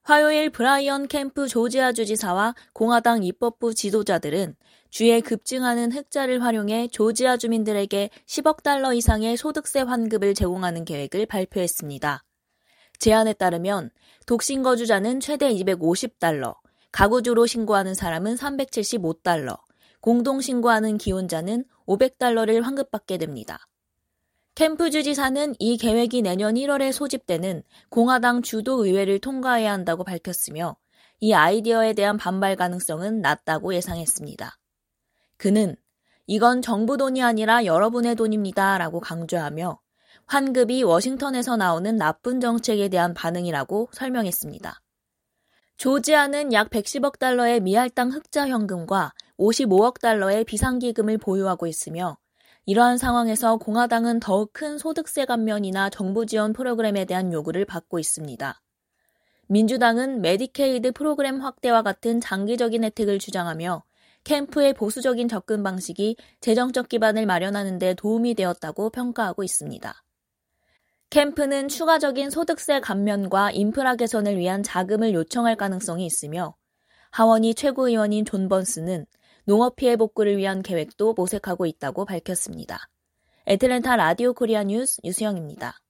화요일 브라이언 캠프 조지아 주지사와 공화당 입법부 지도자들은 주에 급증하는 흑자를 활용해 조지아 주민들에게 10억 달러 이상의 소득세 환급을 제공하는 계획을 발표했습니다. 제안에 따르면 독신 거주자는 최대 250달러, 가구주로 신고하는 사람은 375달러, 공동 신고하는 기혼자는 500달러를 환급받게 됩니다. 캠프 주지사는 이 계획이 내년 1월에 소집되는 공화당 주도 의회를 통과해야 한다고 밝혔으며 이 아이디어에 대한 반발 가능성은 낮다고 예상했습니다. 그는 이건 정부 돈이 아니라 여러분의 돈입니다 라고 강조하며 환급이 워싱턴에서 나오는 나쁜 정책에 대한 반응이라고 설명했습니다. 조지아는 약 110억 달러의 미할당 흑자 현금과 55억 달러의 비상기금을 보유하고 있으며 이러한 상황에서 공화당은 더욱 큰 소득세 감면이나 정부 지원 프로그램에 대한 요구를 받고 있습니다. 민주당은 메디케이드 프로그램 확대와 같은 장기적인 혜택을 주장하며 캠프의 보수적인 접근 방식이 재정적 기반을 마련하는 데 도움이 되었다고 평가하고 있습니다. 캠프는 추가적인 소득세 감면과 인프라 개선을 위한 자금을 요청할 가능성이 있으며 하원이 최고위원인 존 번스는 농업 피해 복구를 위한 계획도 모색하고 있다고 밝혔습니다. 애틀랜타 라디오 코리아 뉴스 유수영입니다.